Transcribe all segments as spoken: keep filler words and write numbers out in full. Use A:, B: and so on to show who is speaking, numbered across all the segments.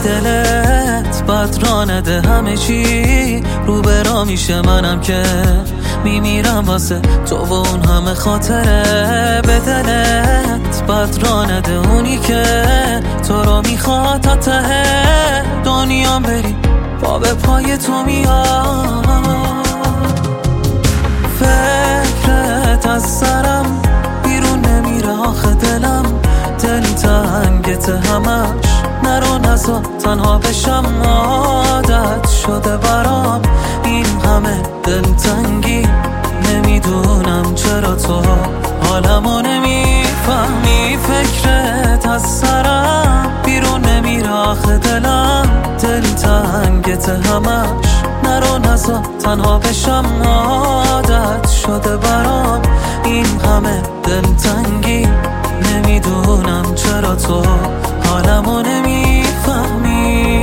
A: دلت بد را نده، همه چی رو برا میشه. منم که میمیرم واسه تو و اون همه خاطره. به دلت بد را نده، اونی که تو رو میخواد تا ته دنیا بری پا به پای تو میاد. فکرت از سرم بیرون نمیره آخه دلم، دل تنگت همش نرو نزا تنها بشم. عادت شده برام این همه دلتنگی، نمیدونم چرا تو حالمو نمیفهمی. فکرت از سرم بیرون نمیره آخه دلم، دل تنگت همش نرو نزا تنها بشم. عادت شده برام این همه دلتنگی، نمیدونم چرا تو حالمو نمیفهمی.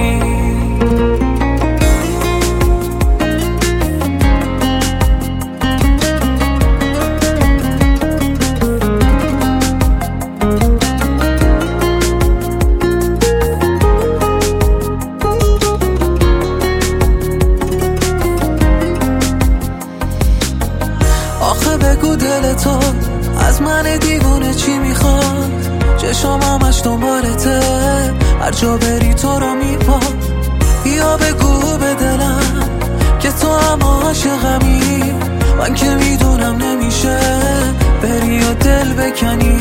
A: آخه بگو دل تو از من دیوونه چی میخواد؟ چشم همش دنبالته، هر جا بری تو رو میپاد. بیا بگو به دلم که تو هم عاشقمی، من که میدونم نمیشه بری و دل بکنی.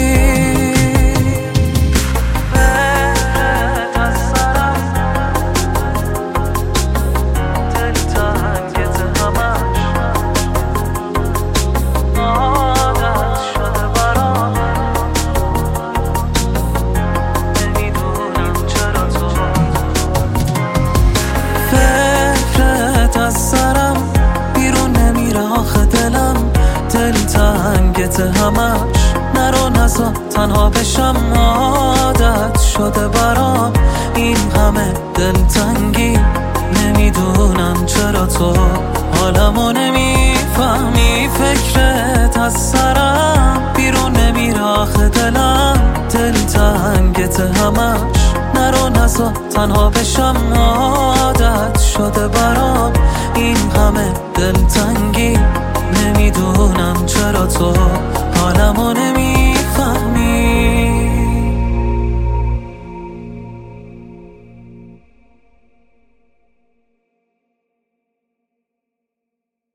A: همش نرو نزا تنها بشم. عادت شده برام این همه دلتنگی، نمیدونم چرا تو حالمو نمیفهمی. فکرت از سرم بیرون نمیره آخه دلم، دل تنگت همش نرو نزا تنها بشم. عادت شده برام این همه دلتنگی، نمیدونم چرا تو